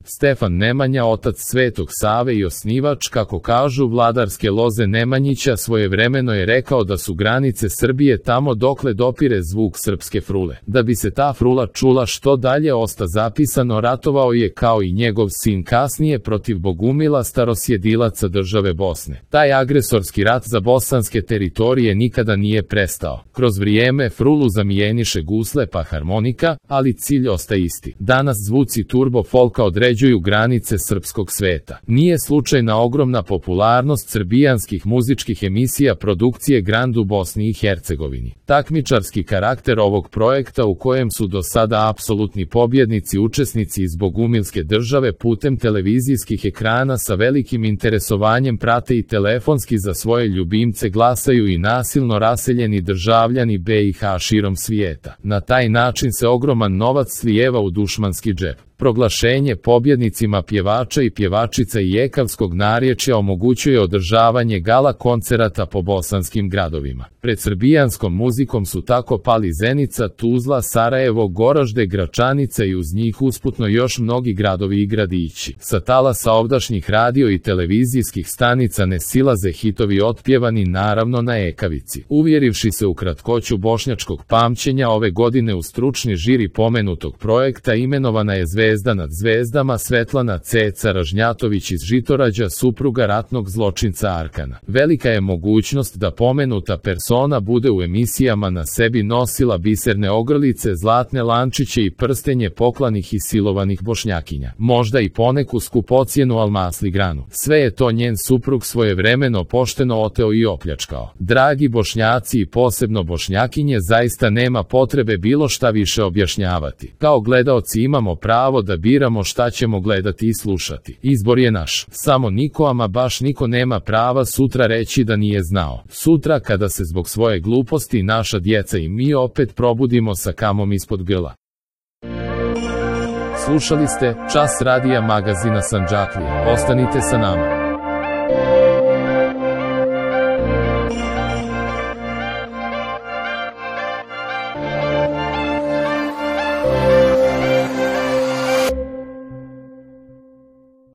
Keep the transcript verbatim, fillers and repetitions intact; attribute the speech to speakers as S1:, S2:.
S1: Stefan Nemanja, otac Svetog Save i osnivač, kako kažu, vladarske loze Nemanjića, svojevremeno je rekao da su granice Srbije tamo dokle dopire zvuk srpske frule. Da bi se ta frula čula što dalje, osta zapisano, ratovao je kao i njegov sin kasnije protiv bogumila starosjedilaca države Bosne. Taj agresorski rat za bosanske teritorije nikada nije prestao. Kroz vrijeme frulu zamijeniše gusle pa harmonika, ali cilj ostaje isti. Danas zvuci turbo folka određuju granice srpskog sveta. Nije slučajna ogromna popularnost srbijanskih muzičkih emisija produkcije Grand u Bosni i Hercegovini. Takmičarski karakter ovog projekta, u kojem su do sada apsolutni pobjednici učesnici iz bogumilske države, putem televizijskih ekrana sa velikim interesovanjem prate i telefonski za svoje ljubimce glasaju i nasilno raseljeni državljani be i ha širom svijeta. Na taj način se ogroman novac slijeva u dušmanski džep. Proglašenje pobjednicima pjevača i pjevačica i ekavskog narječja omogućuje održavanje gala koncerata po bosanskim gradovima. Pred srbijanskom muzikom su tako pali Zenica, Tuzla, Sarajevo, Goražde, Gračanica i uz njih usputno još mnogi gradovi i gradići. Sa talasa ovdašnjih radio i televizijskih stanica ne silaze hitovi otpjevani naravno na ekavici. Uvjerivši se u kratkoću bošnjačkog pamćenja, ove godine u stručni žiri pomenutog projekta imenovana je zvezda nad zvezdama Svetlana Ceca Ražnjatović iz Žitorađa, supruga ratnog zločinca Arkana. Velika je mogućnost da pomenuta persona bude u emisijama na sebi nosila biserne ogrlice, zlatne lančiće i prstenje poklanih i silovanih bošnjakinja. Možda i poneku skupocjenu almasli granu. Sve je to njen suprug svojevremeno pošteno oteo i opljačkao. Dragi bošnjaci i posebno bošnjakinje, zaista nema potrebe bilo šta više objašnjavati. Kao gledaoci imamo pravo da biramo šta ćemo gledati i slušati. Izbor je naš. Samo niko, ama baš niko, nema prava sutra reći da nije znao. Sutra kada se zbog svoje gluposti naša djeca i mi opet probudimo sa kamom ispod grla. Slušali ste Čas radija magazina Sandžaklija. Ostanite sa nama.